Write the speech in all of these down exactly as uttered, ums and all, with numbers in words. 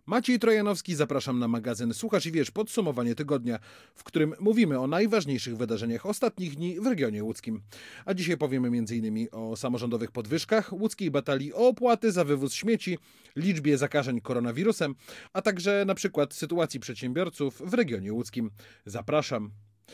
Maciej Trojanowski, zapraszam na magazyn Słuchasz i Wiesz, podsumowanie tygodnia, w którym mówimy o najważniejszych wydarzeniach ostatnich dni w regionie łódzkim. A dzisiaj powiemy między innymi o samorządowych podwyżkach, łódzkiej batalii o opłaty za wywóz śmieci, liczbie zakażeń koronawirusem, a także na przykład sytuacji przedsiębiorców w regionie łódzkim. Zapraszam.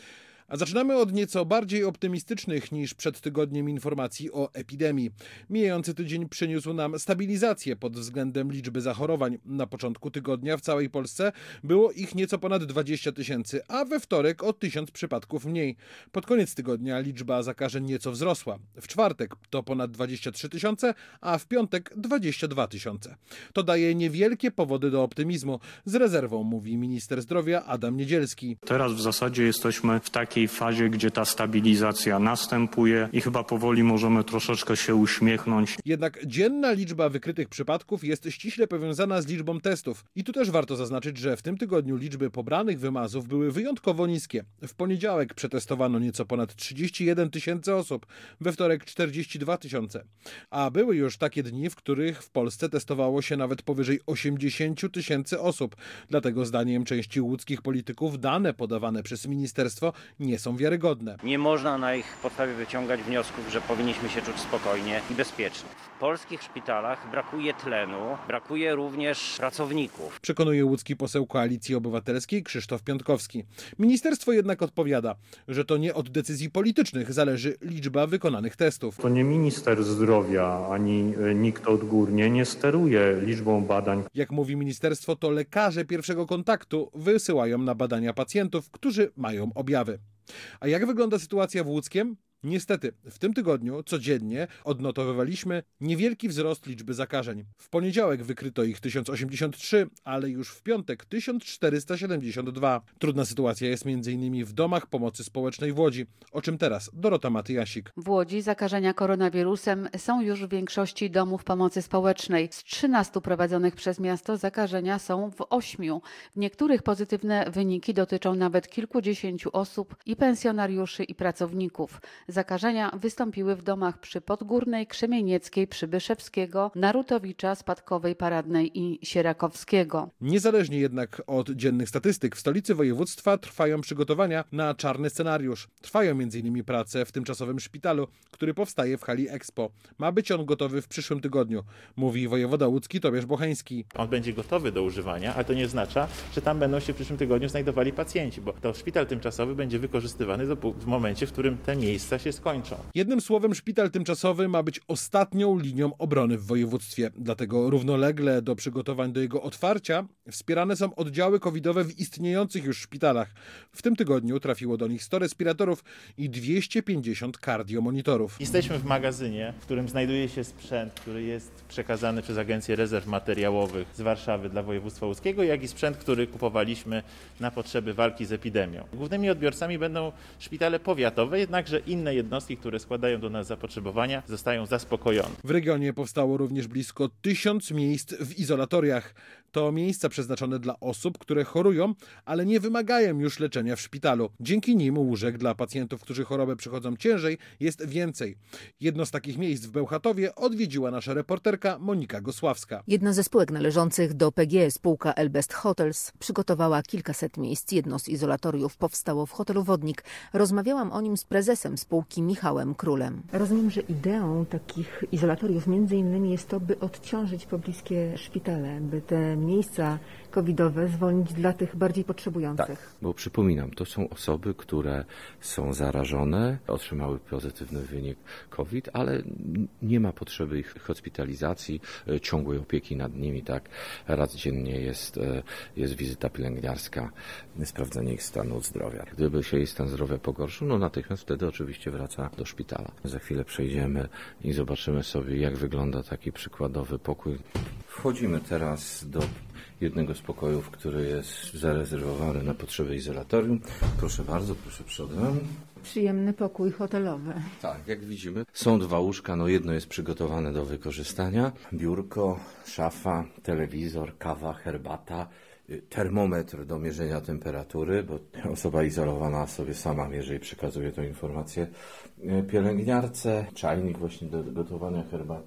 A zaczynamy od nieco bardziej optymistycznych niż przed tygodniem informacji o epidemii. Mijający tydzień przyniósł nam stabilizację pod względem liczby zachorowań. Na początku tygodnia w całej Polsce było ich nieco ponad dwadzieścia tysięcy, a we wtorek o tysiąc przypadków mniej. Pod koniec tygodnia liczba zakażeń nieco wzrosła. W czwartek to ponad dwadzieścia trzy tysiące, a w piątek dwadzieścia dwa tysiące. To daje niewielkie powody do optymizmu. Z rezerwą, mówi minister zdrowia Adam Niedzielski. Teraz w zasadzie jesteśmy w takiej fazie, gdzie ta stabilizacja następuje i chyba powoli możemy troszeczkę się uśmiechnąć. Jednak dzienna liczba wykrytych przypadków jest ściśle powiązana z liczbą testów. I tu też warto zaznaczyć, że w tym tygodniu liczby pobranych wymazów były wyjątkowo niskie. W poniedziałek przetestowano nieco ponad trzydzieści jeden tysięcy osób, we wtorek czterdzieści dwa tysiące. A były już takie dni, w których w Polsce testowało się nawet powyżej osiemdziesiąt tysięcy osób. Dlatego zdaniem części łódzkich polityków dane podawane przez ministerstwo nie są wiarygodne. Nie można na ich podstawie wyciągać wniosków, że powinniśmy się czuć spokojnie i bezpiecznie. W polskich szpitalach brakuje tlenu, brakuje również pracowników. Przekonuje łódzki poseł Koalicji Obywatelskiej Krzysztof Piątkowski. Ministerstwo jednak odpowiada, że to nie od decyzji politycznych zależy liczba wykonanych testów. To nie minister zdrowia ani nikt odgórnie nie steruje liczbą badań. Jak mówi ministerstwo, to lekarze pierwszego kontaktu wysyłają na badania pacjentów, którzy mają objawy. A jak wygląda sytuacja w Łódzkiem? Niestety, w tym tygodniu codziennie odnotowywaliśmy niewielki wzrost liczby zakażeń. W poniedziałek wykryto ich tysiąc osiemdziesiąt trzy, ale już w piątek tysiąc czterysta siedemdziesiąt dwa. Trudna sytuacja jest między innymi w domach pomocy społecznej w Łodzi, o czym teraz Dorota Matyjasik. W Łodzi zakażenia koronawirusem są już w większości domów pomocy społecznej. Z trzynastu prowadzonych przez miasto zakażenia są w ośmiu. W niektórych pozytywne wyniki dotyczą nawet kilkudziesięciu osób i pensjonariuszy i pracowników. Zakażenia wystąpiły w domach przy Podgórnej, Krzemienieckiej, Przybyszewskiego, Narutowicza, Spadkowej, Paradnej i Sierakowskiego. Niezależnie jednak od dziennych statystyk w stolicy województwa trwają przygotowania na czarny scenariusz. Trwają między innymi prace w tymczasowym szpitalu, który powstaje w hali Expo. Ma być on gotowy w przyszłym tygodniu, mówi wojewoda łódzki Tobiasz Bocheński. On będzie gotowy do używania, ale to nie oznacza, że tam będą się w przyszłym tygodniu znajdowali pacjenci, bo to szpital tymczasowy będzie wykorzystywany do, w momencie, w którym te miejsca się skończą. Jednym słowem, szpital tymczasowy ma być ostatnią linią obrony w województwie. Dlatego równolegle do przygotowań do jego otwarcia wspierane są oddziały covidowe w istniejących już szpitalach. W tym tygodniu trafiło do nich sto respiratorów i dwieście pięćdziesiąt kardiomonitorów. Jesteśmy w magazynie, w którym znajduje się sprzęt, który jest przekazany przez Agencję Rezerw Materiałowych z Warszawy dla województwa łódzkiego, jak i sprzęt, który kupowaliśmy na potrzeby walki z epidemią. Głównymi odbiorcami będą szpitale powiatowe, jednakże inne jednostki, które składają do nas zapotrzebowania, zostają zaspokojone. W regionie powstało również blisko tysiąc miejsc w izolatoriach. To miejsca przeznaczone dla osób, które chorują, ale nie wymagają już leczenia w szpitalu. Dzięki nim łóżek dla pacjentów, którzy chorobę przechodzą ciężej, jest więcej. Jedno z takich miejsc w Bełchatowie odwiedziła nasza reporterka Monika Gosławska. Jedna ze spółek należących do P G, spółka Elbest Hotels, przygotowała kilkaset miejsc. Jedno z izolatoriów powstało w hotelu Wodnik. Rozmawiałam o nim z prezesem spółki Michałem Królem. Rozumiem, że ideą takich izolatoriów między innymi jest to, by odciążyć pobliskie szpitale, by te miejsca covidowe zwolnić dla tych bardziej potrzebujących. Tak, bo przypominam, to są osoby, które są zarażone, otrzymały pozytywny wynik COVID, ale nie ma potrzeby ich hospitalizacji, ciągłej opieki nad nimi, tak. Raz dziennie jest, jest wizyta pielęgniarska, sprawdzenie ich stanu zdrowia. Gdyby się jej stan zdrowia pogorszył, no natychmiast wtedy oczywiście wraca do szpitala. Za chwilę przejdziemy i zobaczymy sobie, jak wygląda taki przykładowy pokój. Wchodzimy teraz do jednego z pokojów, który jest zarezerwowany na potrzeby izolatorium. Proszę bardzo, proszę przodem. Przyjemny pokój hotelowy. Tak, jak widzimy, są dwa łóżka, no jedno jest przygotowane do wykorzystania. Biurko, szafa, telewizor, kawa, herbata, termometr do mierzenia temperatury, bo osoba izolowana sobie sama mierzy i przekazuje tę informację pielęgniarce, czajnik właśnie do gotowania herbaty,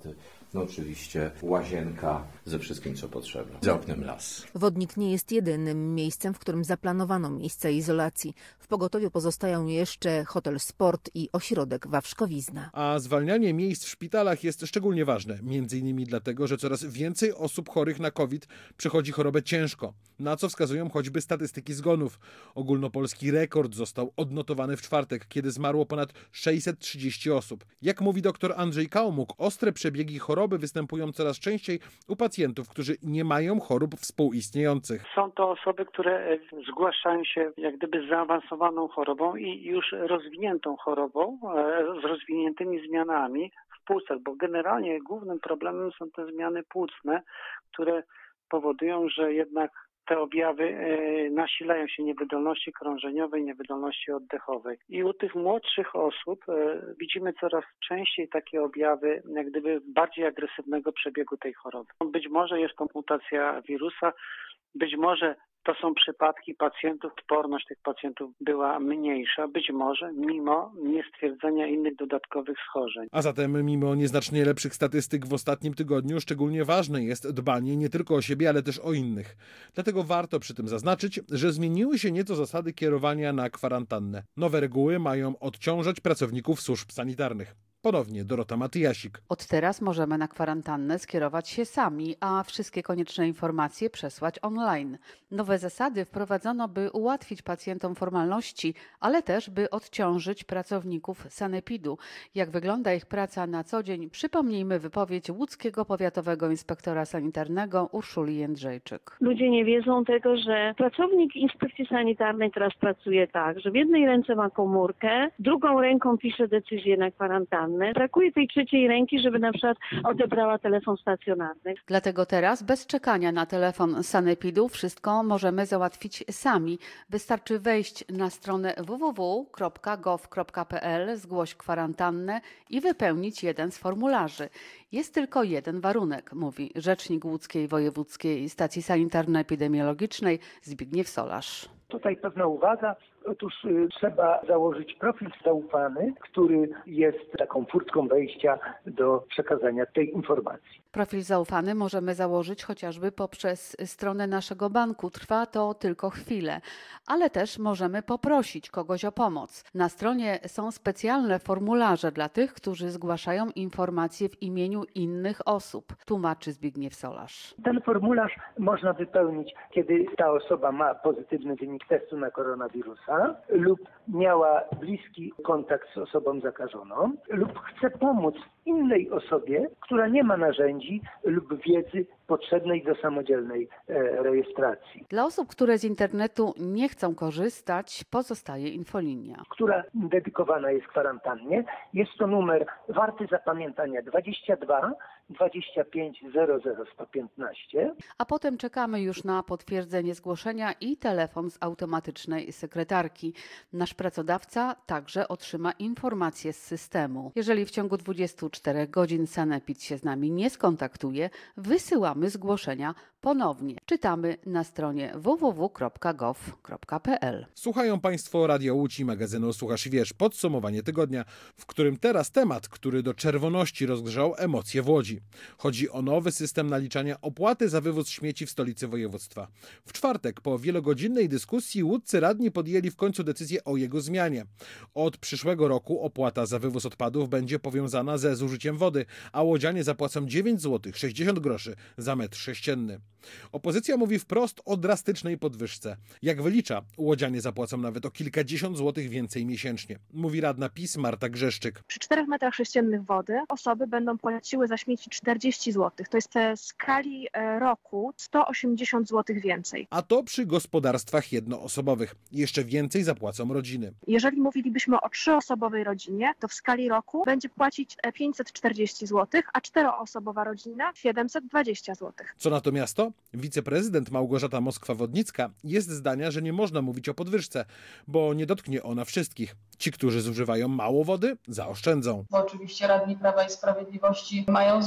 no oczywiście łazienka ze wszystkim, co potrzeba. Za oknem las. Wodnik nie jest jedynym miejscem, w którym zaplanowano miejsca izolacji. W pogotowiu pozostają jeszcze hotel Sport i ośrodek Wawrzkowizna. A zwalnianie miejsc w szpitalach jest szczególnie ważne, między innymi dlatego, że coraz więcej osób chorych na COVID przechodzi chorobę ciężko, na co wskazują choćby statystyki zgonów. Ogólnopolski rekord został odnotowany w czwartek, kiedy zmarło ponad sześćset trzydzieści osób. Jak mówi dr Andrzej Kałmuk, ostre przebiegi choroby występują coraz częściej u pacjentów, którzy nie mają chorób współistniejących. Są to osoby, które zgłaszają się jak gdyby z zaawansowaną chorobą i już rozwiniętą chorobą, z rozwiniętymi zmianami w płucach, bo generalnie głównym problemem są te zmiany płucne, które powodują, że jednak te objawy nasilają się niewydolności krążeniowej, niewydolności oddechowej. I u tych młodszych osób widzimy coraz częściej takie objawy jak gdyby bardziej agresywnego przebiegu tej choroby. Być może jest to mutacja wirusa, być może to są przypadki pacjentów, odporność tych pacjentów była mniejsza, być może mimo niestwierdzenia innych dodatkowych schorzeń. A zatem mimo nieznacznie lepszych statystyk w ostatnim tygodniu szczególnie ważne jest dbanie nie tylko o siebie, ale też o innych. Dlatego warto przy tym zaznaczyć, że zmieniły się nieco zasady kierowania na kwarantannę. Nowe reguły mają odciążać pracowników służb sanitarnych. Ponownie Dorota Matyjasik. Od teraz możemy na kwarantannę skierować się sami, a wszystkie konieczne informacje przesłać online. Nowe zasady wprowadzono, by ułatwić pacjentom formalności, ale też by odciążyć pracowników sanepidu. Jak wygląda ich praca na co dzień, przypomnijmy wypowiedź łódzkiego powiatowego inspektora sanitarnego Urszuli Jędrzejczyk. Ludzie nie wiedzą tego, że pracownik inspekcji sanitarnej teraz pracuje tak, że w jednej ręce ma komórkę, drugą ręką pisze decyzję na kwarantannę. Brakuje tej trzeciej ręki, żeby na przykład odebrała telefon stacjonarny. Dlatego teraz bez czekania na telefon sanepidu wszystko możemy załatwić sami. Wystarczy wejść na stronę w w w kropka gov kropka p l, zgłoś kwarantannę i wypełnić jeden z formularzy. Jest tylko jeden warunek, mówi rzecznik łódzkiej wojewódzkiej stacji sanitarno-epidemiologicznej Zbigniew Solarz. Tutaj pewna uwaga. Otóż y, trzeba założyć profil zaufany, który jest taką furtką wejścia do przekazania tej informacji. Profil zaufany możemy założyć chociażby poprzez stronę naszego banku. Trwa to tylko chwilę, ale też możemy poprosić kogoś o pomoc. Na stronie są specjalne formularze dla tych, którzy zgłaszają informacje w imieniu innych osób, tłumaczy Zbigniew Solarz. Ten formularz można wypełnić, kiedy ta osoba ma pozytywny wynik testu na koronawirusa lub miała bliski kontakt z osobą zakażoną lub chce pomóc innej osobie, która nie ma narzędzi lub wiedzy potrzebnej do samodzielnej e, rejestracji. Dla osób, które z internetu nie chcą korzystać, pozostaje infolinia, która dedykowana jest kwarantannie. Jest to numer warty zapamiętania dwadzieścia dwa dwadzieścia pięć zero zero sto piętnaście. A potem czekamy już na potwierdzenie zgłoszenia i telefon z automatycznej sekretarki. Nasz pracodawca także otrzyma informacje z systemu. Jeżeli w ciągu dwudziestu czterech godzin sanepid się z nami nie skontaktuje, wysyłamy zgłoszenia ponownie. Czytamy na stronie w w w kropka gov kropka p l. Słuchają Państwo Radia Łódź i magazynu Słuchasz i Wiesz. Podsumowanie tygodnia, w którym teraz temat, który do czerwoności rozgrzał emocje w Łodzi. Chodzi o nowy system naliczania opłaty za wywóz śmieci w stolicy województwa. W czwartek po wielogodzinnej dyskusji łódzcy radni podjęli w końcu decyzję o jego zmianie. Od przyszłego roku opłata za wywóz odpadów będzie powiązana ze zużyciem wody, a łodzianie zapłacą dziewięć złotych sześćdziesiąt groszy za metr sześcienny. Opozycja mówi wprost o drastycznej podwyżce. Jak wylicza, łodzianie zapłacą nawet o kilkadziesiąt złotych więcej miesięcznie, mówi radna PiS Marta Grzeszczyk. Przy czterech metrach sześciennych wody osoby będą płaciły za śmieci czterdzieści złotych. To jest w skali roku sto osiemdziesiąt złotych więcej. A to przy gospodarstwach jednoosobowych. Jeszcze więcej zapłacą rodziny. Jeżeli mówilibyśmy o trzyosobowej rodzinie, to w skali roku będzie płacić pięćset czterdzieści złotych, a czteroosobowa rodzina siedemset dwadzieścia złotych. Co na to miasto? Wiceprezydent Małgorzata Moskwa-Wodnicka jest zdania, że nie można mówić o podwyżce, bo nie dotknie ona wszystkich. Ci, którzy zużywają mało wody, zaoszczędzą. Bo oczywiście radni Prawa i Sprawiedliwości mają zbyt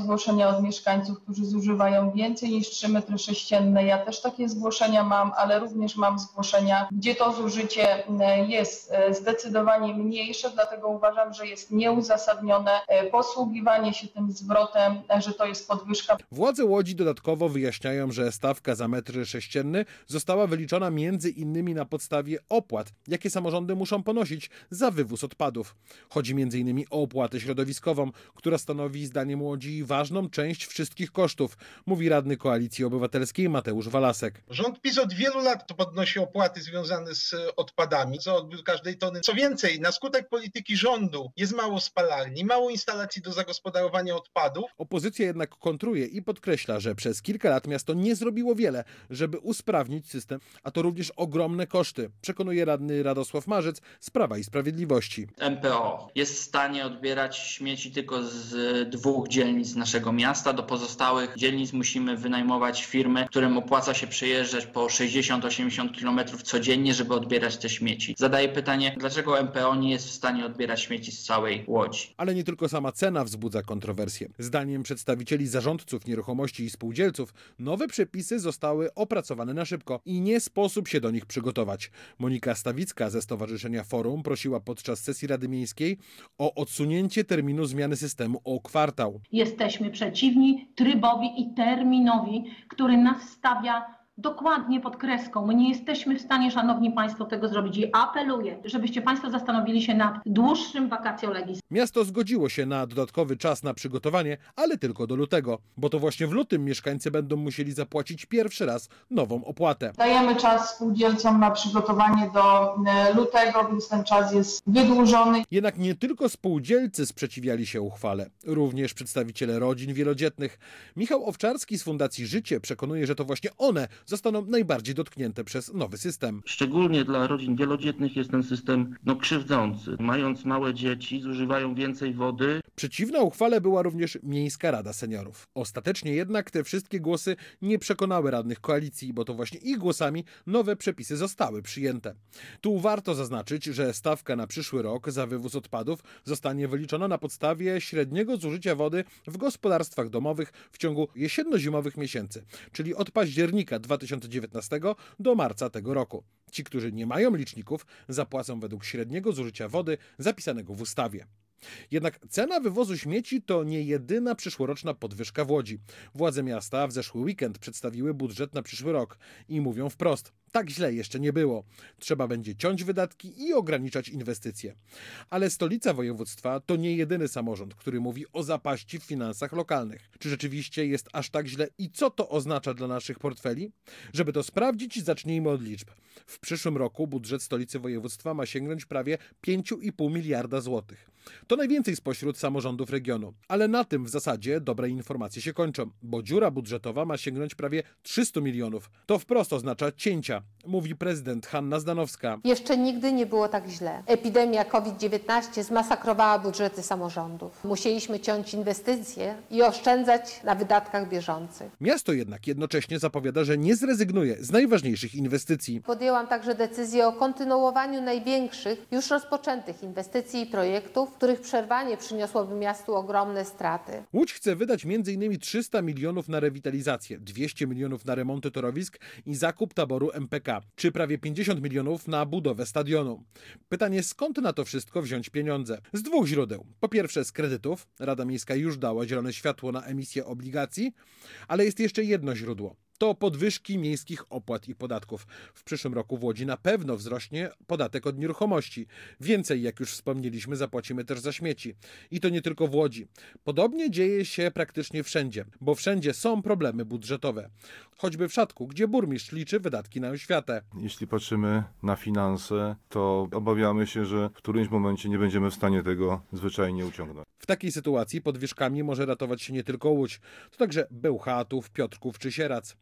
zgłoszenia od mieszkańców, którzy zużywają więcej niż trzy metry sześcienne. Ja też takie zgłoszenia mam, ale również mam zgłoszenia, gdzie to zużycie jest zdecydowanie mniejsze, dlatego uważam, że jest nieuzasadnione posługiwanie się tym zwrotem, że to jest podwyżka. Władze Łodzi dodatkowo wyjaśniają, że stawka za metr sześcienny została wyliczona między innymi na podstawie opłat, jakie samorządy muszą ponosić za wywóz odpadów. Chodzi między innymi o opłatę środowiskową, która stanowi zdaniem Łodzi ważną część wszystkich kosztów, mówi radny Koalicji Obywatelskiej Mateusz Walasek. Rząd PiS od wielu lat to podnosi opłaty związane z odpadami, co odbiór każdej tony. Co więcej, na skutek polityki rządu jest mało spalarni, mało instalacji do zagospodarowania odpadów. Opozycja jednak kontruje i podkreśla, że przez kilka lat miasto nie zrobiło wiele, żeby usprawnić system, a to również ogromne koszty, przekonuje radny Radosław Marzec z Prawa i Sprawiedliwości. M P O jest w stanie odbierać śmieci tylko z dwóch dzielnic naszego miasta. Do pozostałych dzielnic musimy wynajmować firmy, którym opłaca się przejeżdżać po sześćdziesiąt osiemdziesiąt kilometrów codziennie, żeby odbierać te śmieci. Zadaję pytanie, dlaczego M P O nie jest w stanie odbierać śmieci z całej Łodzi? Ale nie tylko sama cena wzbudza kontrowersje. Zdaniem przedstawicieli zarządców nieruchomości i spółdzielców nowe przepisy zostały opracowane na szybko i nie sposób się do nich przygotować. Monika Stawicka ze Stowarzyszenia Forum prosiła podczas sesji Rady Miejskiej o odsunięcie terminu zmiany systemu o kwartał. Jesteśmy przeciwni trybowi i terminowi, który nas stawia dokładnie pod kreską. My nie jesteśmy w stanie, szanowni państwo, tego zrobić i apeluję, żebyście państwo zastanowili się nad dłuższym vacatio legis. Miasto zgodziło się na dodatkowy czas na przygotowanie, ale tylko do lutego, bo to właśnie w lutym mieszkańcy będą musieli zapłacić pierwszy raz nową opłatę. Dajemy czas spółdzielcom na przygotowanie do lutego, więc ten czas jest wydłużony. Jednak nie tylko spółdzielcy sprzeciwiali się uchwale, również przedstawiciele rodzin wielodzietnych. Michał Owczarski z Fundacji Życie przekonuje, że to właśnie one zostaną najbardziej dotknięte przez nowy system. Szczególnie dla rodzin wielodzietnych jest ten system no, krzywdzący. Mając małe dzieci, zużywają więcej wody. Przeciwna uchwale była również Miejska Rada Seniorów. Ostatecznie jednak te wszystkie głosy nie przekonały radnych koalicji, bo to właśnie ich głosami nowe przepisy zostały przyjęte. Tu warto zaznaczyć, że stawka na przyszły rok za wywóz odpadów zostanie wyliczona na podstawie średniego zużycia wody w gospodarstwach domowych w ciągu jesienno-zimowych miesięcy, czyli od października dwa tysiące dziewiętnastego do marca tego roku. Ci, którzy nie mają liczników, zapłacą według średniego zużycia wody zapisanego w ustawie. Jednak cena wywozu śmieci to nie jedyna przyszłoroczna podwyżka w Łodzi. Władze miasta w zeszły weekend przedstawiły budżet na przyszły rok i mówią wprost: tak źle jeszcze nie było. Trzeba będzie ciąć wydatki i ograniczać inwestycje. Ale stolica województwa to nie jedyny samorząd, który mówi o zapaści w finansach lokalnych. Czy rzeczywiście jest aż tak źle i co to oznacza dla naszych portfeli? Żeby to sprawdzić, zacznijmy od liczb. W przyszłym roku budżet stolicy województwa ma sięgnąć prawie pięć i pół miliarda złotych. To najwięcej spośród samorządów regionu. Ale na tym w zasadzie dobre informacje się kończą, bo dziura budżetowa ma sięgnąć prawie trzysta milionów. To wprost oznacza cięcia, mówi prezydent Hanna Zdanowska. Jeszcze nigdy nie było tak źle. Epidemia COVID dziewiętnaście zmasakrowała budżety samorządów. Musieliśmy ciąć inwestycje i oszczędzać na wydatkach bieżących. Miasto jednak jednocześnie zapowiada, że nie zrezygnuje z najważniejszych inwestycji. Podjęłam także decyzję o kontynuowaniu największych, już rozpoczętych inwestycji i projektów, których przerwanie przyniosłoby miastu ogromne straty. Łódź chce wydać między innymi trzysta milionów na rewitalizację, dwieście milionów na remonty torowisk i zakup taboru M P K, czy prawie pięćdziesiąt milionów na budowę stadionu. Pytanie, skąd na to wszystko wziąć pieniądze? Z dwóch źródeł. Po pierwsze z kredytów. Rada Miejska już dała zielone światło na emisję obligacji, ale jest jeszcze jedno źródło. To podwyżki miejskich opłat i podatków. W przyszłym roku w Łodzi na pewno wzrośnie podatek od nieruchomości. Więcej, jak już wspomnieliśmy, zapłacimy też za śmieci. I to nie tylko w Łodzi. Podobnie dzieje się praktycznie wszędzie, bo wszędzie są problemy budżetowe. Choćby w Szatku, gdzie burmistrz liczy wydatki na oświatę. Jeśli patrzymy na finanse, to obawiamy się, że w którymś momencie nie będziemy w stanie tego zwyczajnie uciągnąć. W takiej sytuacji podwyżkami może ratować się nie tylko Łódź, to także Bełchatów, Piotrków czy Sierac.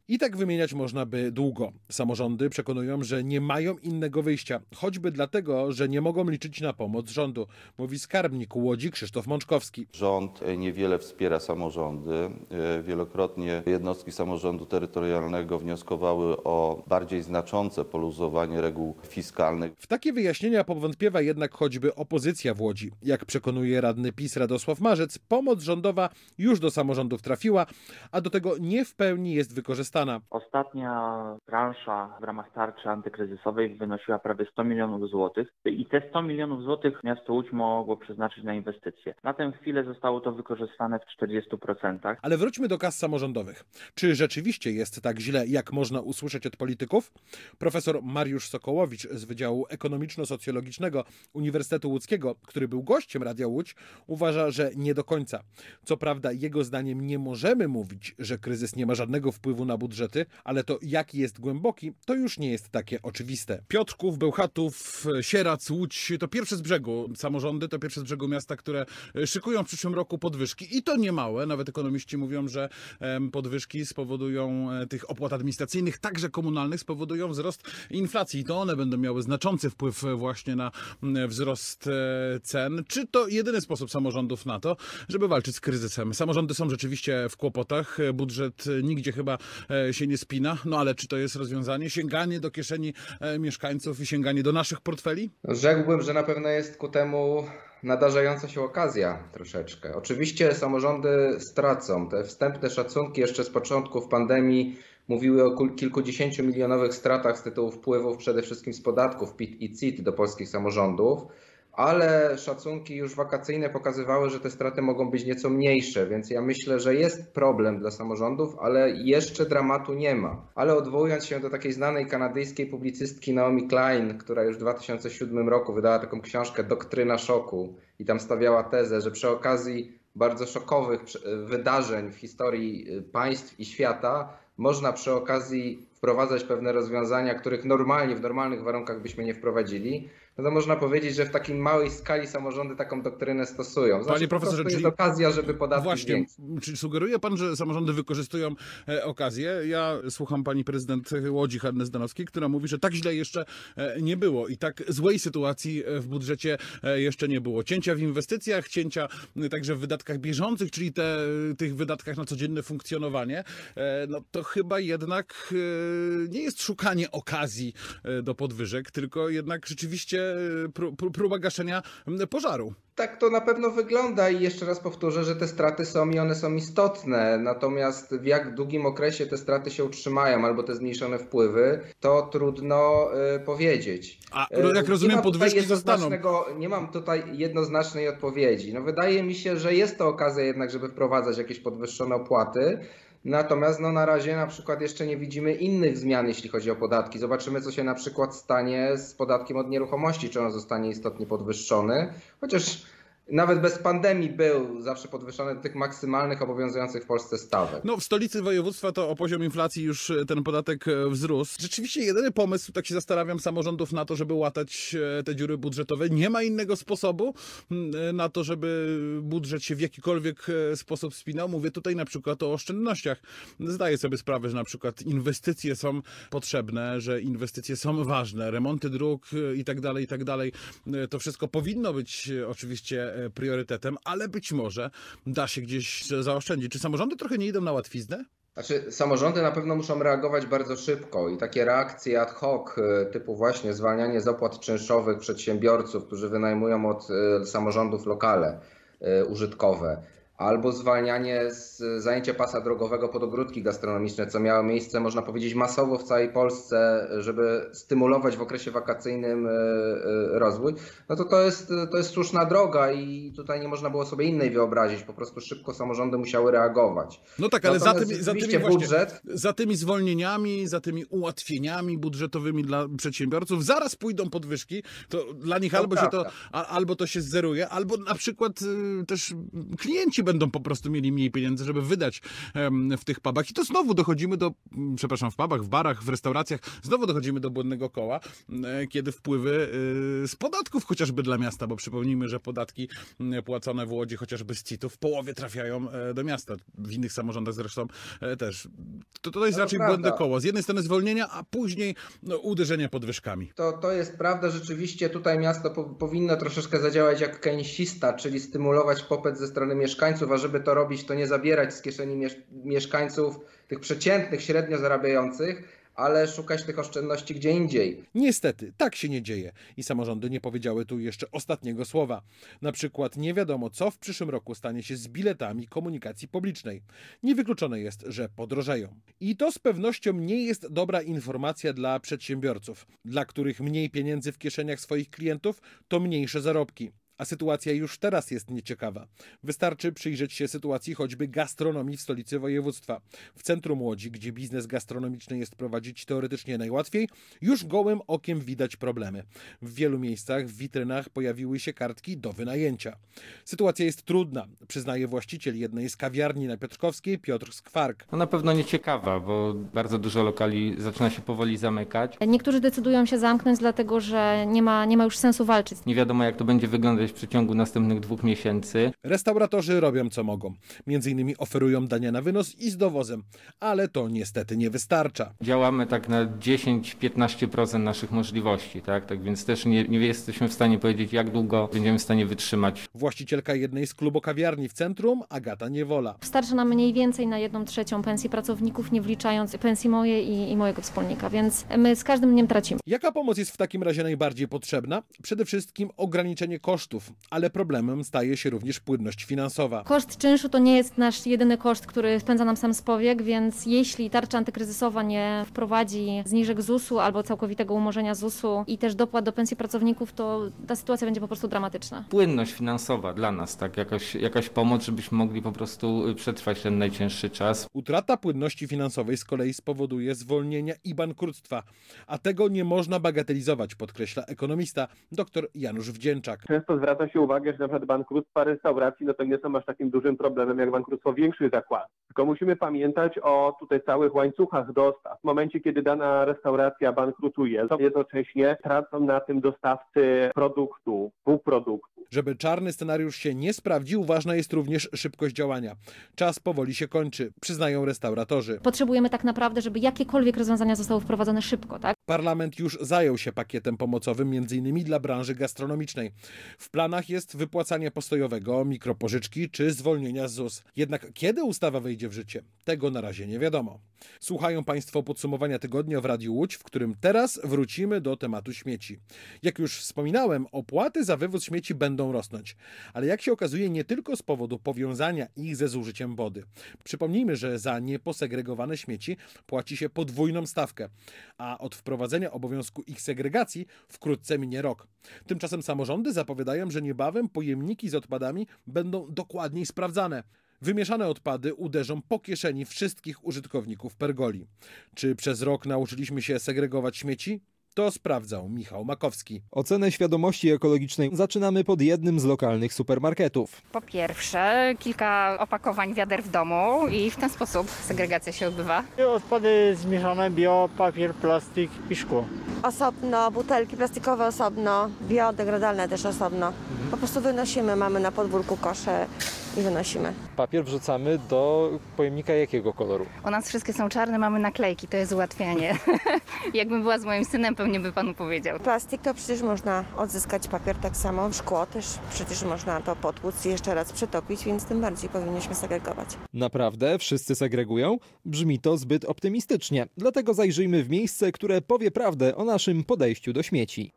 I tak wymieniać można by długo. Samorządy przekonują, że nie mają innego wyjścia, choćby dlatego, że nie mogą liczyć na pomoc rządu, mówi skarbnik Łodzi Krzysztof Mączkowski. Rząd niewiele wspiera samorządy. Wielokrotnie jednostki samorządu terytorialnego wnioskowały o bardziej znaczące poluzowanie reguł fiskalnych. W takie wyjaśnienia powątpiewa jednak choćby opozycja w Łodzi. Jak przekonuje radny PiS Radosław Marzec, pomoc rządowa już do samorządów trafiła, a do tego nie w pełni jest wykorzystana. Ostatnia transza w ramach tarczy antykryzysowej wynosiła prawie sto milionów złotych i te sto milionów złotych miasto Łódź mogło przeznaczyć na inwestycje. Na tę chwilę zostało to wykorzystane w czterdziestu procentach. Ale wróćmy do kas samorządowych. Czy rzeczywiście jest tak źle, jak można usłyszeć od polityków? Profesor Mariusz Sokołowicz z Wydziału Ekonomiczno-Socjologicznego Uniwersytetu Łódzkiego, który był gościem Radia Łódź, uważa, że nie do końca. Co prawda jego zdaniem nie możemy mówić, że kryzys nie ma żadnego wpływu na budżety, ale to jaki jest głęboki, to już nie jest takie oczywiste. Piotrków, Bełchatów, Sierac, Łódź to pierwsze z brzegu samorządy, to pierwsze z brzegu miasta, które szykują w przyszłym roku podwyżki i to nie małe. Nawet ekonomiści mówią, że podwyżki spowodują tych opłat administracyjnych, także komunalnych, spowodują wzrost inflacji. I to one będą miały znaczący wpływ właśnie na wzrost cen. Czy to jedyny sposób samorządów na to, żeby walczyć z kryzysem? Samorządy są rzeczywiście w kłopotach, budżet nigdzie chyba się nie spina, no ale czy to jest rozwiązanie? Sięganie do kieszeni mieszkańców i sięganie do naszych portfeli? Rzekłbym, że na pewno jest ku temu nadarzająca się okazja troszeczkę. Oczywiście samorządy stracą. Te wstępne szacunki jeszcze z początków pandemii mówiły o kilkudziesięciu milionowych stratach z tytułu wpływów przede wszystkim z podatków P I T i C I T do polskich samorządów, ale szacunki już wakacyjne pokazywały, że te straty mogą być nieco mniejsze, więc ja myślę, że jest problem dla samorządów, ale jeszcze dramatu nie ma. Ale odwołując się do takiej znanej kanadyjskiej publicystki Naomi Klein, która już w dwa tysiące siódmym roku wydała taką książkę Doktryna szoku i tam stawiała tezę, że przy okazji bardzo szokowych wydarzeń w historii państw i świata można przy okazji wprowadzać pewne rozwiązania, których normalnie, w normalnych warunkach byśmy nie wprowadzili, no to można powiedzieć, że w takiej małej skali samorządy taką doktrynę stosują. Znaczy, Panie profesorze, to jest czyli okazja, żeby podatki właśnie, zwiększyć. Czy sugeruje pan, że samorządy wykorzystują e, okazję? Ja słucham pani prezydent Łodzi Hanny Zdanowskiej, która mówi, że tak źle jeszcze e, nie było i tak złej sytuacji w budżecie e, jeszcze nie było. Cięcia w inwestycjach, cięcia e, także w wydatkach bieżących, czyli te, tych wydatkach na codzienne funkcjonowanie, e, no to chyba jednak e, nie jest szukanie okazji e, do podwyżek, tylko jednak rzeczywiście próba gaszenia pożaru. Tak to na pewno wygląda i jeszcze raz powtórzę, że te straty są i one są istotne. Natomiast w jak długim okresie te straty się utrzymają albo te zmniejszone wpływy, to trudno y, powiedzieć. A jak rozumiem, podwyżki zostaną. Nie mam tutaj jednoznacznej odpowiedzi. No, wydaje mi się, że jest to okazja jednak, żeby wprowadzać jakieś podwyższone opłaty. Natomiast no, na razie na przykład jeszcze nie widzimy innych zmian, jeśli chodzi o podatki. Zobaczymy, co się na przykład stanie z podatkiem od nieruchomości, czy on zostanie istotnie podwyższony. Chociaż nawet bez pandemii był zawsze podwyższony do tych maksymalnych obowiązujących w Polsce stawek. No w stolicy województwa to o poziom inflacji już ten podatek wzrósł. Rzeczywiście jedyny pomysł, tak się zastanawiam, samorządów na to, żeby łatać te dziury budżetowe. Nie ma innego sposobu na to, żeby budżet się w jakikolwiek sposób spinał. Mówię tutaj na przykład o oszczędnościach. Zdaję sobie sprawę, że na przykład inwestycje są potrzebne, że inwestycje są ważne, remonty dróg i tak dalej, i tak dalej. To wszystko powinno być oczywiście priorytetem, ale być może da się gdzieś zaoszczędzić. Czy samorządy trochę nie idą na łatwiznę? Znaczy, samorządy na pewno muszą reagować bardzo szybko i takie reakcje ad hoc, typu właśnie zwalnianie z opłat czynszowych przedsiębiorców, którzy wynajmują od samorządów lokale użytkowe, albo zwalnianie z zajęcia pasa drogowego pod ogródki gastronomiczne, co miało miejsce, można powiedzieć, masowo w całej Polsce, żeby stymulować w okresie wakacyjnym rozwój, no to to jest, to jest słuszna droga i tutaj nie można było sobie innej wyobrazić. Po prostu szybko samorządy musiały reagować. No tak, ale za tymi, za, tymi właśnie, budżet... za tymi zwolnieniami, za tymi ułatwieniami budżetowymi dla przedsiębiorców zaraz pójdą podwyżki. To dla nich to albo, się to, albo to się zeruje, albo na przykład też klienci będą po prostu mieli mniej pieniędzy, żeby wydać w tych pubach. I to znowu dochodzimy do, przepraszam, w pubach, w barach, w restauracjach, znowu dochodzimy do błędnego koła, kiedy wpływy z podatków chociażby dla miasta, bo przypomnijmy, że podatki płacone w Łodzi chociażby z C I T-u w połowie trafiają do miasta. W innych samorządach zresztą też. To, to jest to raczej błędne koło. Z jednej strony zwolnienia, a później no, uderzenie podwyżkami. To, to jest prawda, rzeczywiście tutaj miasto po, powinno troszeczkę zadziałać jak keynesista, czyli stymulować popyt ze strony mieszkańców, a żeby to robić, to nie zabierać z kieszeni miesz- mieszkańców, tych przeciętnych, średnio zarabiających, ale szukać tych oszczędności gdzie indziej. Niestety, tak się nie dzieje i samorządy nie powiedziały tu jeszcze ostatniego słowa. Na przykład nie wiadomo, co w przyszłym roku stanie się z biletami komunikacji publicznej. Niewykluczone jest, że podrożeją. I to z pewnością nie jest dobra informacja dla przedsiębiorców, dla których mniej pieniędzy w kieszeniach swoich klientów to mniejsze zarobki. A sytuacja już teraz jest nieciekawa. Wystarczy przyjrzeć się sytuacji choćby gastronomii w stolicy województwa. W centrum Łodzi, gdzie biznes gastronomiczny jest prowadzić teoretycznie najłatwiej, już gołym okiem widać problemy. W wielu miejscach w witrynach pojawiły się kartki do wynajęcia. Sytuacja jest trudna, przyznaje właściciel jednej z kawiarni na Piotrkowskiej, Piotr Skwark. No na pewno nieciekawa, bo bardzo dużo lokali zaczyna się powoli zamykać. Niektórzy decydują się zamknąć, dlatego że nie ma, nie ma już sensu walczyć. Nie wiadomo, jak to będzie wyglądać w przeciągu następnych dwóch miesięcy. Restauratorzy robią co mogą. Między innymi oferują dania na wynos i z dowozem, ale to niestety nie wystarcza. Działamy tak na dziesięć do piętnastu procent naszych możliwości, tak? Tak więc też nie, nie jesteśmy w stanie powiedzieć, jak długo będziemy w stanie wytrzymać. Właścicielka jednej z klubokawiarni w centrum, Agata Niewola. Starczy nam mniej więcej na jedną trzecią pensji pracowników, nie wliczając pensji mojej i, i mojego wspólnika, więc my z każdym dniem tracimy. Jaka pomoc jest w takim razie najbardziej potrzebna? Przede wszystkim ograniczenie kosztów, ale problemem staje się również płynność finansowa. Koszt czynszu to nie jest nasz jedyny koszt, który spędza nam sam z powiek, więc jeśli tarcza antykryzysowa nie wprowadzi zniżek Z U S u albo całkowitego umorzenia Z U S u i też dopłat do pensji pracowników, to ta sytuacja będzie po prostu dramatyczna. Płynność finansowa dla nas, tak, jakaś, jakaś pomoc, żebyśmy mogli po prostu przetrwać ten najcięższy czas. Utrata płynności finansowej z kolei spowoduje zwolnienia i bankructwa, a tego nie można bagatelizować, podkreśla ekonomista dr Janusz Wdzięczak. Często zwraca się uwagę, że na przykład bankructwa restauracji no to nie są aż takim dużym problemem jak bankructwo większych zakładów. Tylko musimy pamiętać o tutaj całych łańcuchach dostaw. W momencie, kiedy dana restauracja bankrutuje, to jednocześnie tracą na tym dostawcy produktu, półproduktu. Żeby czarny scenariusz się nie sprawdził, ważna jest również szybkość działania. Czas powoli się kończy, przyznają restauratorzy. Potrzebujemy tak naprawdę, żeby jakiekolwiek rozwiązania zostały wprowadzone szybko, tak? Parlament już zajął się pakietem pomocowym, między innymi dla branży gastronomicznej. W planach jest wypłacanie postojowego, mikropożyczki czy zwolnienia z Z U S. Jednak kiedy ustawa wejdzie w życie? Tego na razie nie wiadomo. Słuchają Państwo podsumowania tygodnia w Radiu Łódź, w którym teraz wrócimy do tematu śmieci. Jak już wspominałem, opłaty za wywóz śmieci będą rosnąć. Ale jak się okazuje, nie tylko z powodu powiązania ich ze zużyciem wody. Przypomnijmy, że za nieposegregowane śmieci płaci się podwójną stawkę, a od wprowadzenia obowiązku ich segregacji wkrótce minie rok. Tymczasem samorządy zapowiadają, że niebawem pojemniki z odpadami będą dokładniej sprawdzane. Wymieszane odpady uderzą po kieszeni wszystkich użytkowników pergoli. Czy przez rok nauczyliśmy się segregować śmieci? To sprawdzał Michał Makowski. Ocenę świadomości ekologicznej zaczynamy pod jednym z lokalnych supermarketów. Po pierwsze, kilka opakowań wiader w domu i w ten sposób segregacja się odbywa. Odpady zmieszane, bio, papier, plastik i szkło. Osobno, butelki plastikowe osobno, biodegradalne też osobno. Po prostu wynosimy, mamy na podwórku kosze i wynosimy. Papier wrzucamy do pojemnika jakiego koloru? U nas wszystkie są czarne, mamy naklejki, to jest ułatwianie. Jakbym była z moim synem, pewnie by panu powiedział. Plastik to przecież można odzyskać, papier tak samo, szkło też przecież można to potłuc i jeszcze raz przetopić, więc tym bardziej powinniśmy segregować. Naprawdę wszyscy segregują? Brzmi to zbyt optymistycznie, dlatego zajrzyjmy w miejsce, które powie prawdę o naszym podejściu do śmieci.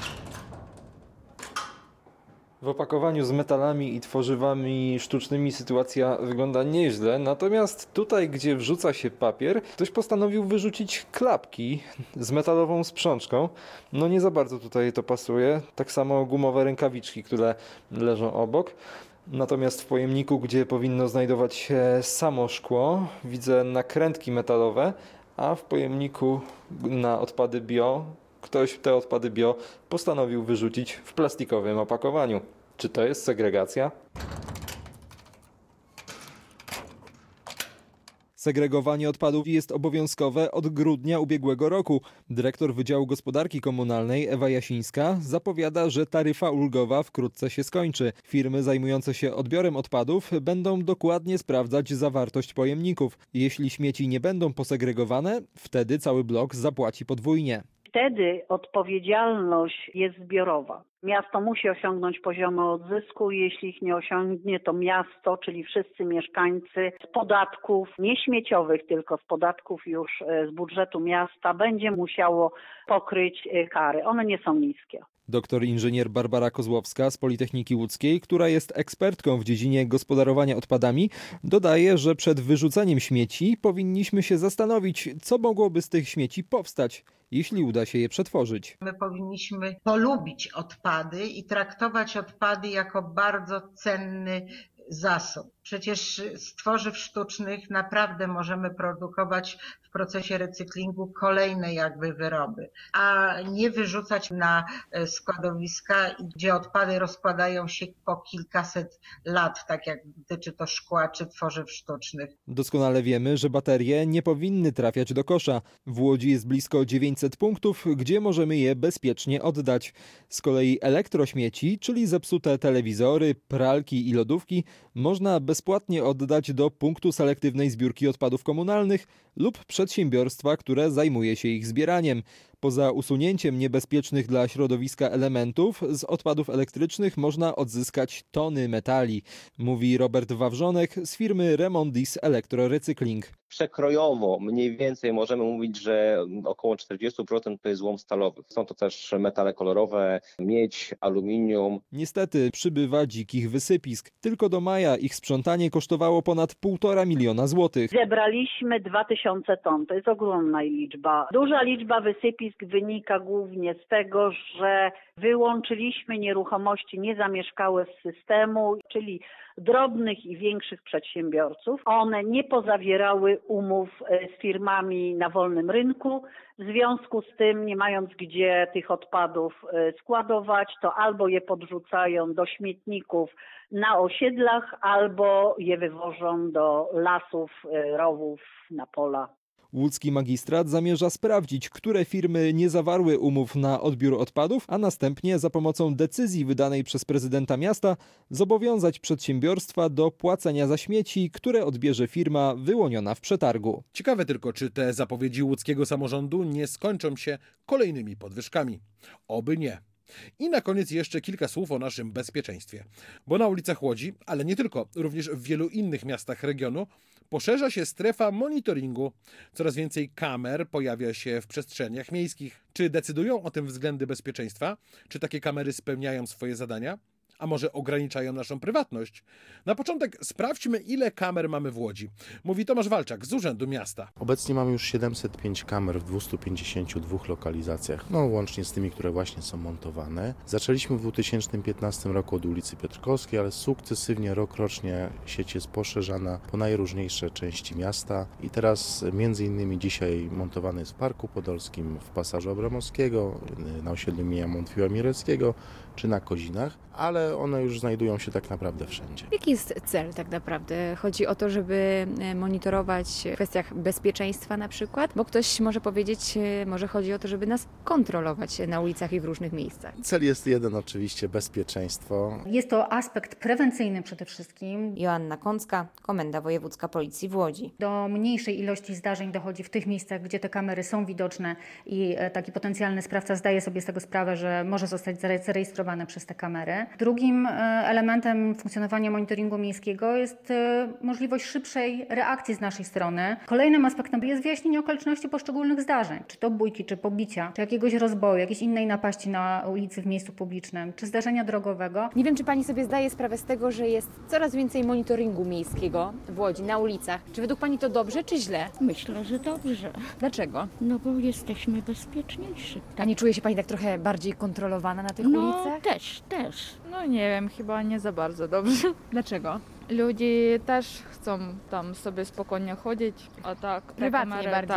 W opakowaniu z metalami i tworzywami sztucznymi sytuacja wygląda nieźle, natomiast tutaj, gdzie wrzuca się papier, ktoś postanowił wyrzucić klapki z metalową sprzączką. No nie za bardzo tutaj to pasuje, tak samo gumowe rękawiczki, które leżą obok. Natomiast w pojemniku, gdzie powinno znajdować się samo szkło, widzę nakrętki metalowe, a w pojemniku na odpady bio ktoś te odpady bio postanowił wyrzucić w plastikowym opakowaniu. Czy to jest segregacja? Segregowanie odpadów jest obowiązkowe od grudnia ubiegłego roku. Dyrektor Wydziału Gospodarki Komunalnej Ewa Jasińska zapowiada, że taryfa ulgowa wkrótce się skończy. Firmy zajmujące się odbiorem odpadów będą dokładnie sprawdzać zawartość pojemników. Jeśli śmieci nie będą posegregowane, wtedy cały blok zapłaci podwójnie. Wtedy odpowiedzialność jest zbiorowa. Miasto musi osiągnąć poziomy odzysku, jeśli ich nie osiągnie, to miasto, czyli wszyscy mieszkańcy z podatków nie śmieciowych, tylko z podatków już z budżetu miasta będzie musiało pokryć kary. One nie są niskie. Doktor inżynier Barbara Kozłowska z Politechniki Łódzkiej, która jest ekspertką w dziedzinie gospodarowania odpadami, dodaje, że przed wyrzuceniem śmieci powinniśmy się zastanowić, co mogłoby z tych śmieci powstać, jeśli uda się je przetworzyć. My powinniśmy polubić odpady i traktować odpady jako bardzo cenny zasób. Przecież z tworzyw sztucznych naprawdę możemy produkować w procesie recyklingu kolejne jakby wyroby, a nie wyrzucać na składowiska, gdzie odpady rozkładają się po kilkaset lat, tak jak dotyczy to szkła czy tworzyw sztucznych. Doskonale wiemy, że baterie nie powinny trafiać do kosza. W Łodzi jest blisko dziewięćset punktów, gdzie możemy je bezpiecznie oddać. Z kolei elektrośmieci, czyli zepsute telewizory, pralki i lodówki, można bezpłatnie oddać do punktu selektywnej zbiórki odpadów komunalnych lub przedsiębiorstwa, które zajmuje się ich zbieraniem. Poza usunięciem niebezpiecznych dla środowiska elementów, z odpadów elektrycznych można odzyskać tony metali, mówi Robert Wawrzonek z firmy Remondis Elektrorecykling. Przekrojowo mniej więcej możemy mówić, że około czterdzieści procent to jest złom stalowy. Są to też metale kolorowe, miedź, aluminium. Niestety przybywa dzikich wysypisk. Tylko do maja ich sprzątanie kosztowało ponad półtora miliona złotych. Zebraliśmy dwa tysiące ton, to jest ogromna liczba. Duża liczba wysypisk wynika głównie z tego, że wyłączyliśmy nieruchomości niezamieszkałe z systemu, czyli drobnych i większych przedsiębiorców. One nie pozawierały umów z firmami na wolnym rynku. W związku z tym, nie mając gdzie tych odpadów składować, to albo je podrzucają do śmietników na osiedlach, albo je wywożą do lasów, rowów, na pola. Łódzki magistrat zamierza sprawdzić, które firmy nie zawarły umów na odbiór odpadów, a następnie za pomocą decyzji wydanej przez prezydenta miasta zobowiązać przedsiębiorstwa do płacenia za śmieci, które odbierze firma wyłoniona w przetargu. Ciekawe tylko, czy te zapowiedzi łódzkiego samorządu nie skończą się kolejnymi podwyżkami. Oby nie. I na koniec jeszcze kilka słów o naszym bezpieczeństwie. Bo na ulicach Łodzi, ale nie tylko, również w wielu innych miastach regionu, poszerza się strefa monitoringu. Coraz więcej kamer pojawia się w przestrzeniach miejskich. Czy decydują o tym względy bezpieczeństwa? Czy takie kamery spełniają swoje zadania? A może ograniczają naszą prywatność? Na początek sprawdźmy, ile kamer mamy w Łodzi. Mówi Tomasz Walczak z Urzędu Miasta. Obecnie mamy już siedemset pięć kamer w dwustu pięćdziesięciu dwóch lokalizacjach, no łącznie z tymi, które właśnie są montowane. Zaczęliśmy w dwa tysiące piętnastym roku od ulicy Piotrkowskiej, ale sukcesywnie, rok rocznie sieć jest poszerzana po najróżniejsze części miasta i teraz między innymi dzisiaj montowany jest w Parku Podolskim, w Pasażu Abramowskiego, na osiedlu imienia Montfiła Mireckiego czy na Kozinach, ale one już znajdują się tak naprawdę wszędzie. Jaki jest cel tak naprawdę? Chodzi o to, żeby monitorować w kwestiach bezpieczeństwa na przykład, bo ktoś może powiedzieć, może chodzi o to, żeby nas kontrolować na ulicach i w różnych miejscach. Cel jest jeden oczywiście, bezpieczeństwo. Jest to aspekt prewencyjny przede wszystkim. Joanna Kącka, Komenda Wojewódzka Policji w Łodzi. Do mniejszej ilości zdarzeń dochodzi w tych miejscach, gdzie te kamery są widoczne i taki potencjalny sprawca zdaje sobie z tego sprawę, że może zostać zarejestrowany przez te kamery. Drugim elementem funkcjonowania monitoringu miejskiego jest możliwość szybszej reakcji z naszej strony. Kolejnym aspektem jest wyjaśnienie okoliczności poszczególnych zdarzeń, czy to bójki, czy pobicia, czy jakiegoś rozboju, jakiejś innej napaści na ulicy w miejscu publicznym, czy zdarzenia drogowego. Nie wiem, czy Pani sobie zdaje sprawę z tego, że jest coraz więcej monitoringu miejskiego w Łodzi, na ulicach. Czy według Pani to dobrze, czy źle? Myślę, że dobrze. Dlaczego? No bo jesteśmy bezpieczniejsi. A nie czuje się Pani tak trochę bardziej kontrolowana na tych no, ulicach? też, też. No nie wiem, chyba nie za bardzo dobrze. Dlaczego? Ludzie też chcą tam sobie spokojnie chodzić, a tak prywatnie kamery, bardziej? Tak,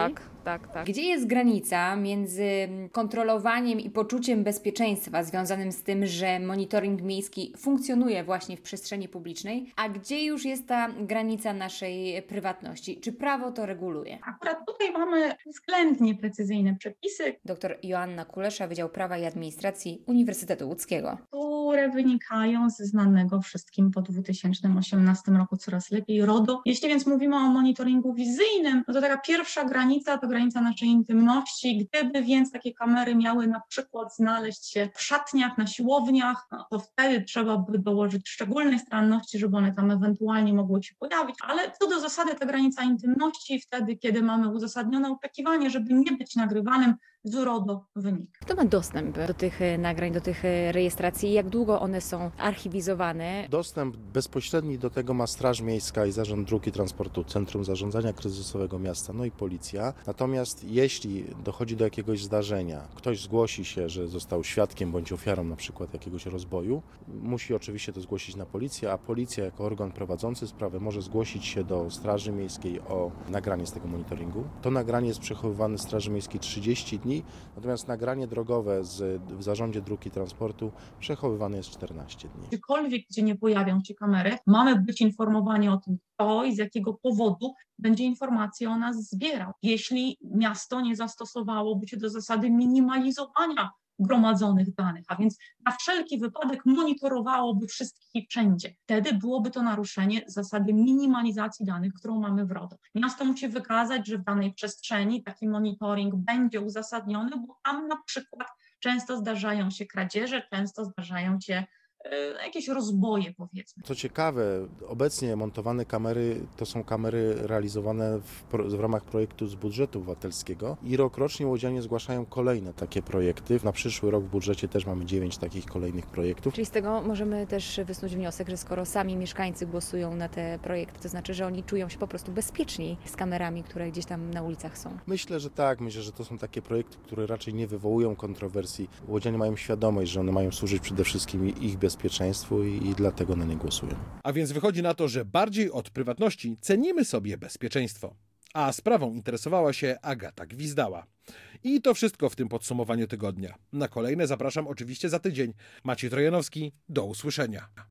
tak, tak. Gdzie jest granica między kontrolowaniem i poczuciem bezpieczeństwa związanym z tym, że monitoring miejski funkcjonuje właśnie w przestrzeni publicznej, a gdzie już jest ta granica naszej prywatności? Czy prawo to reguluje? Akurat tutaj mamy względnie precyzyjne przepisy. Doktor Joanna Kulesza, Wydział Prawa i Administracji Uniwersytetu Łódzkiego. Które wynikają ze znanego wszystkim po dwa tysiące osiemnastym roku coraz lepiej RODO. Jeśli więc mówimy o monitoringu wizyjnym, no to taka pierwsza granica to granica naszej intymności. Gdyby więc takie kamery miały na przykład znaleźć się w szatniach, na siłowniach, no to wtedy trzeba by dołożyć szczególnej staranności, żeby one tam ewentualnie mogły się pojawić. Ale co do zasady ta granica intymności wtedy, kiedy mamy uzasadnione oczekiwanie, żeby nie być nagrywanym, z RODO wynika. Kto ma dostęp do tych nagrań, do tych rejestracji i jak długo one są archiwizowane? Dostęp bezpośredni do tego ma Straż Miejska i Zarząd Dróg i Transportu, Centrum Zarządzania Kryzysowego Miasta, no i Policja. Natomiast jeśli dochodzi do jakiegoś zdarzenia, ktoś zgłosi się, że został świadkiem bądź ofiarą na przykład jakiegoś rozboju, musi oczywiście to zgłosić na policję, a policja jako organ prowadzący sprawę może zgłosić się do Straży Miejskiej o nagranie z tego monitoringu. To nagranie jest przechowywane w Straży Miejskiej trzydzieści dni, natomiast nagranie drogowe z, w Zarządzie Dróg i Transportu przechowywane jest czternaście dni. Gdziekolwiek, gdzie nie pojawią się kamery, mamy być informowani o tym, kto i z jakiego powodu będzie informacje o nas zbierał. Jeśli miasto nie zastosowałoby się do zasady minimalizowania gromadzonych danych, a więc na wszelki wypadek monitorowałoby wszystkich i wszędzie. Wtedy byłoby to naruszenie zasady minimalizacji danych, którą mamy w RODO. Miasto musi wykazać, że w danej przestrzeni taki monitoring będzie uzasadniony, bo tam na przykład często zdarzają się kradzieże, często zdarzają się jakieś rozboje, powiedzmy. Co ciekawe, obecnie montowane kamery to są kamery realizowane w, w ramach projektu z budżetu obywatelskiego i rokrocznie łodzianie zgłaszają kolejne takie projekty. Na przyszły rok w budżecie też mamy dziewięć takich kolejnych projektów. Czyli z tego możemy też wysnuć wniosek, że skoro sami mieszkańcy głosują na te projekty, to znaczy, że oni czują się po prostu bezpieczniej z kamerami, które gdzieś tam na ulicach są. Myślę, że tak. Myślę, że to są takie projekty, które raczej nie wywołują kontrowersji. Łodzianie mają świadomość, że one mają służyć przede wszystkim ich bezpieczeństwu bezpieczeństwu i, i dlatego na nie głosują. A więc wychodzi na to, że bardziej od prywatności cenimy sobie bezpieczeństwo. A sprawą interesowała się Agata Gwizdała. I to wszystko w tym podsumowaniu tygodnia. Na kolejne zapraszam oczywiście za tydzień. Maciej Trojanowski, do usłyszenia.